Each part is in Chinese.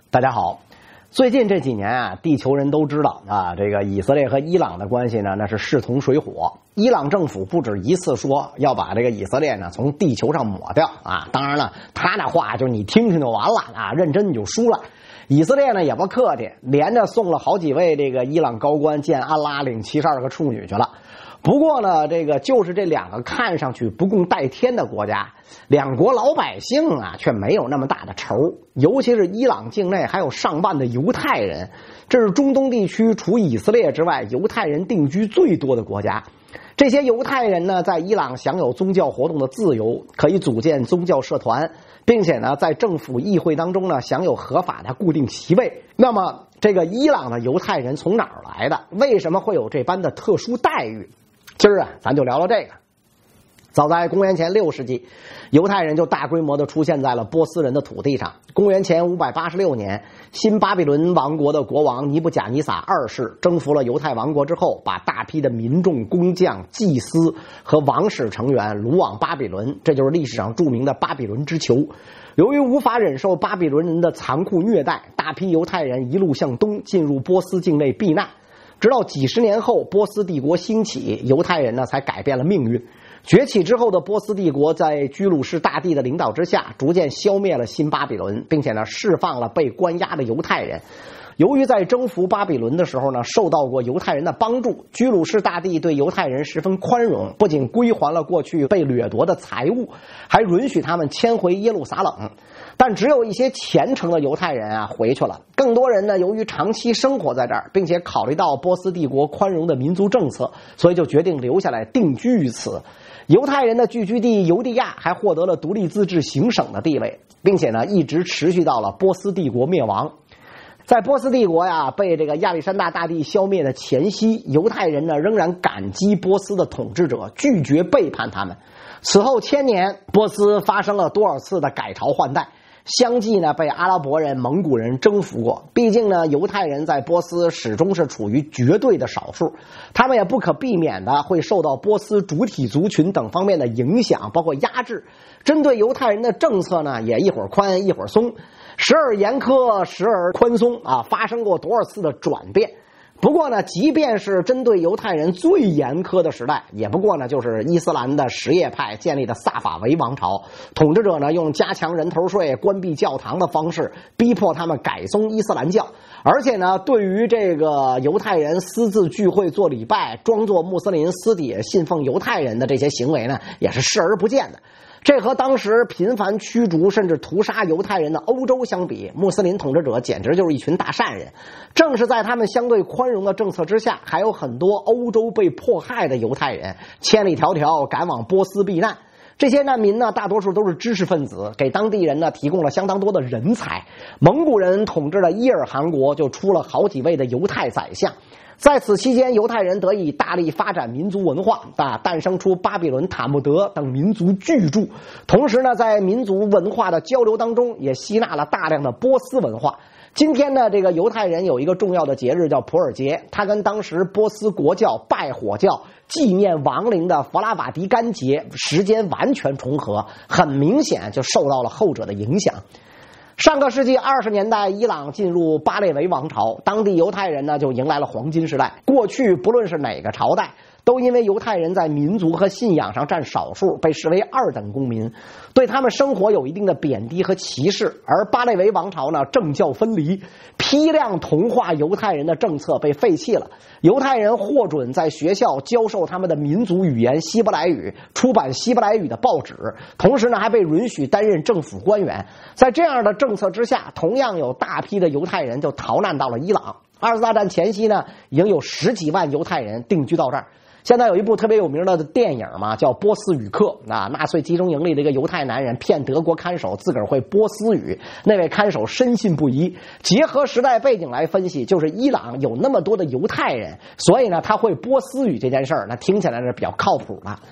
大家好，最近这几年啊，地球人都知道啊，这个以色列和伊朗的关系呢，那是势同水火。伊朗政府不止一次说要把这个以色列呢从地球上抹掉啊，当然了，他那话就是你听听就完了啊，认真你就输了。以色列呢也不客气，连着送了好几位这个伊朗高官见安拉领72个处女去了。不过呢，这个就是这两个看上去不共戴天的国家，两国老百姓啊却没有那么大的仇，尤其是伊朗境内还有上万的犹太人，这是中东地区除以色列之外犹太人定居最多的国家。这些犹太人呢，在伊朗享有宗教活动的自由，可以组建宗教社团，并且呢，在政府议会当中呢，享有合法的固定席位。那么，这个伊朗的犹太人从哪儿来的？为什么会有这般的特殊待遇？今儿啊，咱就聊聊这个。早在公元前6世纪，犹太人就大规模的出现在了波斯人的土地上。公元前586年，新巴比伦王国的国王尼布甲尼撒2世征服了犹太王国之后，把大批的民众、工匠、祭司和王室成员掳往巴比伦，这就是历史上著名的巴比伦之囚。由于无法忍受巴比伦人的残酷虐待，大批犹太人一路向东进入波斯境内避难。直到几十年后，波斯帝国兴起，犹太人呢才改变了命运。崛起之后的波斯帝国在居鲁士大帝的领导之下，逐渐消灭了新巴比伦，并且呢释放了被关押的犹太人。由于在征服巴比伦的时候呢，受到过犹太人的帮助，居鲁士大帝对犹太人十分宽容，不仅归还了过去被掠夺的财物，还允许他们迁回耶路撒冷。但只有一些虔诚的犹太人啊回去了，更多人呢由于长期生活在这儿，并且考虑到波斯帝国宽容的民族政策，所以就决定留下来定居于此。犹太人的聚居地犹地亚还获得了独立自治行省的地位，并且呢一直持续到了波斯帝国灭亡。在波斯帝国呀被这个亚历山大大帝消灭的前夕，犹太人呢仍然感激波斯的统治者，拒绝背叛他们。此后1000年，波斯发生了多少次的改朝换代，相继呢被阿拉伯人、蒙古人征服过。毕竟呢，犹太人在波斯始终是处于绝对的少数，他们也不可避免的会受到波斯主体族群等方面的影响，包括压制。针对犹太人的政策呢，也一会儿宽一会儿松，时而严苛，时而宽松啊，发生过多少次的转变。不过呢，即便是针对犹太人最严苛的时代，也不过呢就是伊斯兰的什叶派建立的萨法维王朝，统治者呢用加强人头税、关闭教堂的方式逼迫他们改宗伊斯兰教，而且呢对于这个犹太人私自聚会做礼拜，装作穆斯林私底下信奉犹太人的这些行为呢，也是视而不见的。这和当时频繁驱逐甚至屠杀犹太人的欧洲相比，穆斯林统治者简直就是一群大善人。正是在他们相对宽容的政策之下，还有很多欧洲被迫害的犹太人千里迢迢赶往波斯避难。这些难民呢，大多数都是知识分子，给当地人呢提供了相当多的人才。蒙古人统治的伊尔汗国就出了好几位的犹太宰相。在此期间，犹太人得以大力发展民族文化，诞生出巴比伦、塔木德等民族巨著。同时呢，在民族文化的交流当中，也吸纳了大量的波斯文化。今天呢，这个犹太人有一个重要的节日叫普尔节，它跟当时波斯国教拜火教纪念亡灵的弗拉瓦迪干节时间完全重合，很明显就受到了后者的影响。上个世纪20年代，伊朗进入巴列维王朝，当地犹太人呢就迎来了黄金时代。过去不论是哪个朝代，都因为犹太人在民族和信仰上占少数，被视为二等公民，对他们生活有一定的贬低和歧视。而巴列维王朝呢，政教分离，批量同化犹太人的政策被废弃了。犹太人获准在学校教授他们的民族语言希伯来语，出版希伯来语的报纸，同时呢还被允许担任政府官员。在这样的政策之下，同样有大批的犹太人就逃难到了伊朗。二次大战前夕呢，已经有10几万犹太人定居到这儿。现在有一部特别有名的电影嘛，叫《波斯语课》啊，纳粹集中营里的一个犹太男人骗德国看守自个儿会波斯语，那位看守深信不疑。结合时代背景来分析，就是伊朗有那么多的犹太人，所以呢他会波斯语这件事儿，那听起来是比较靠谱的。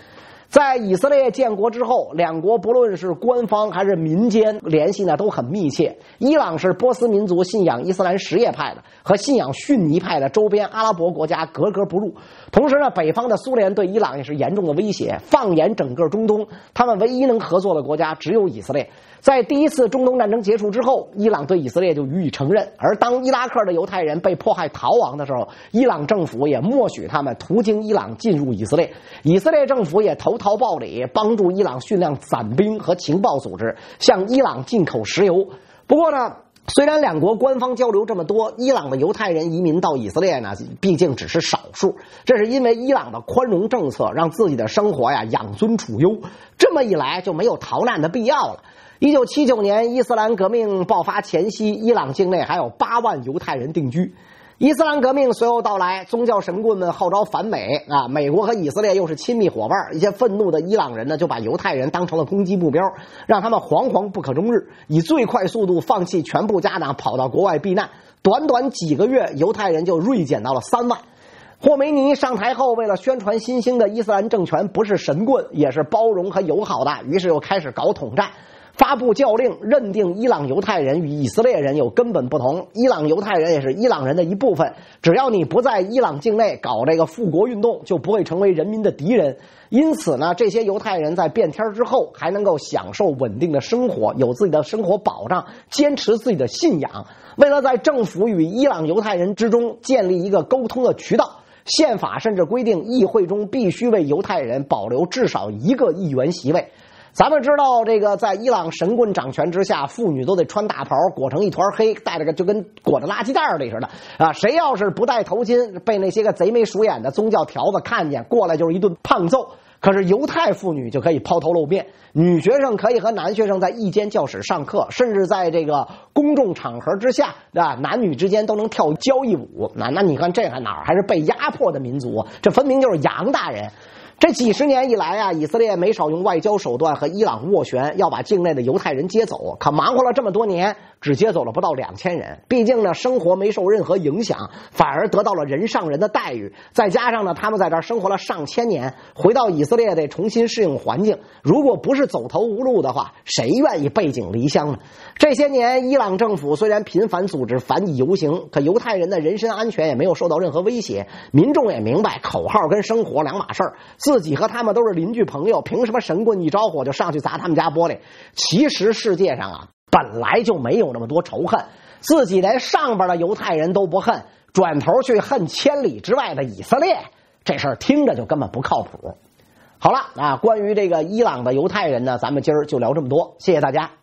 在以色列建国之后，两国不论是官方还是民间联系呢都很密切。伊朗是波斯民族信仰伊斯兰什叶派的，和信仰逊尼派的周边阿拉伯国家格格不入。同时呢，北方的苏联对伊朗也是严重的威胁。放眼整个中东，他们唯一能合作的国家只有以色列。在第一次中东战争结束之后，伊朗对以色列就予以承认。而当伊拉克的犹太人被迫害逃亡的时候，伊朗政府也默许他们途经伊朗进入以色列。以色列政府也投桃报李，帮助伊朗训练伞兵和情报组织，向伊朗进口石油。不过呢，虽然两国官方交流这么多，伊朗的犹太人移民到以色列呢，毕竟只是少数。这是因为伊朗的宽容政策让自己的生活呀养尊处优，这么一来就没有逃难的必要了。1979年伊斯兰革命爆发前夕，伊朗境内还有8万犹太人定居。伊斯兰革命随后到来，宗教神棍们号召反美啊，美国和以色列又是亲密伙伴，一些愤怒的伊朗人呢就把犹太人当成了攻击目标，让他们惶惶不可终日，以最快速度放弃全部家当跑到国外避难。短短几个月，犹太人就锐减到了3万。霍梅尼上台后，为了宣传新兴的伊斯兰政权不是神棍，也是包容和友好的，于是又开始搞统战。发布教令，认定伊朗犹太人与以色列人有根本不同，伊朗犹太人也是伊朗人的一部分，只要你不在伊朗境内搞这个复国运动，就不会成为人民的敌人。因此呢，这些犹太人在变天之后还能够享受稳定的生活，有自己的生活保障，坚持自己的信仰。为了在政府与伊朗犹太人之中建立一个沟通的渠道，宪法甚至规定议会中必须为犹太人保留至少1个议员席位。咱们知道，这个在伊朗神棍掌权之下，妇女都得穿大袍，裹成一团黑，带着个就跟裹着垃圾袋里似的啊！谁要是不戴头巾，被那些个贼眉鼠眼的宗教条子看见，过来就是一顿胖揍。可是犹太妇女就可以抛头露面，女学生可以和男学生在一间教室上课，甚至在这个公众场合之下，啊，男女之间都能跳交谊舞。那你看这还哪儿还是被压迫的民族？这分明就是洋大人。这几十年以来啊，以色列没少用外交手段和伊朗斡旋，要把境内的犹太人接走。可忙活了这么多年，只接走了不到2000人。毕竟呢，生活没受任何影响，反而得到了人上人的待遇。再加上呢，他们在这儿生活了上千年，回到以色列得重新适应环境。如果不是走投无路的话，谁愿意背井离乡呢？这些年，伊朗政府虽然频繁组织反以游行，可犹太人的人身安全也没有受到任何威胁。民众也明白，口号跟生活两码事儿。自己和他们都是邻居朋友，凭什么神棍一招呼就上去砸他们家玻璃？其实世界上啊，本来就没有那么多仇恨，自己连上边的犹太人都不恨，转头去恨千里之外的以色列，这事儿听着就根本不靠谱。好了啊，关于这个伊朗的犹太人呢，咱们今儿就聊这么多，谢谢大家。